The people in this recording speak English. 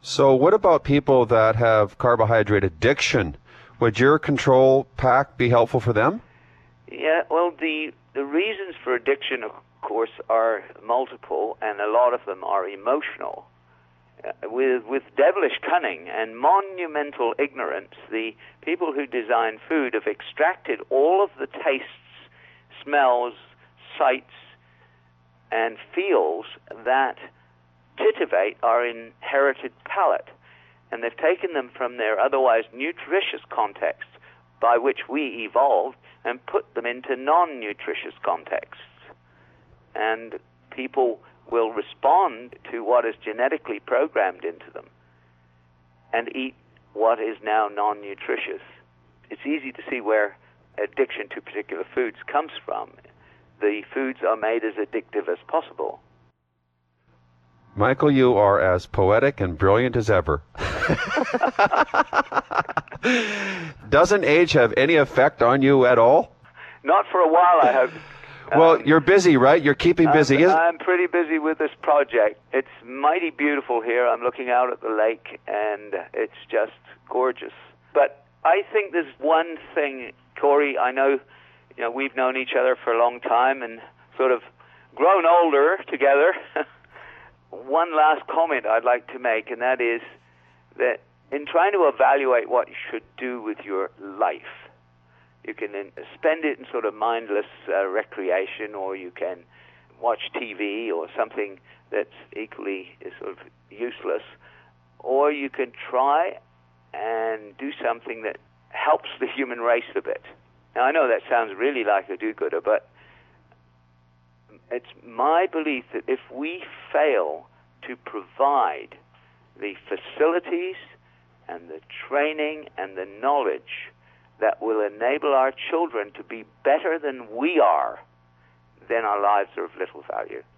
So what about people that have carbohydrate addiction? Would your control pack be helpful for them? Yeah, well, the reasons for addiction, of course, are multiple, and a lot of them are emotional. With devilish cunning and monumental ignorance, the people who design food have extracted all of the tastes, smells, sights, and feels that titivate our inherited palate. And they've taken them from their otherwise nutritious context by which we evolved and put them into non-nutritious contexts. And people will respond to what is genetically programmed into them and eat what is now non-nutritious. It's easy to see where addiction to particular foods comes from. The foods are made as addictive as possible. Michael, you are as poetic and brilliant as ever. Doesn't age have any effect on you at all? Not for a while, I hope. Well, you're busy, right? You're keeping busy. I'm pretty busy with this project. It's mighty beautiful here. I'm looking out at the lake, and it's just gorgeous. But I think there's one thing, Corey, I know, we've known each other for a long time and sort of grown older together. One last comment I'd like to make, and that is that in trying to evaluate what you should do with your life, you can spend it in sort of mindless recreation, or you can watch TV or something that's equally sort of useless, or you can try and do something that helps the human race a bit. Now, I know that sounds really like a do-gooder, but it's my belief that if we fail to provide the facilities and the training and the knowledge that will enable our children to be better than we are, then our lives are of little value.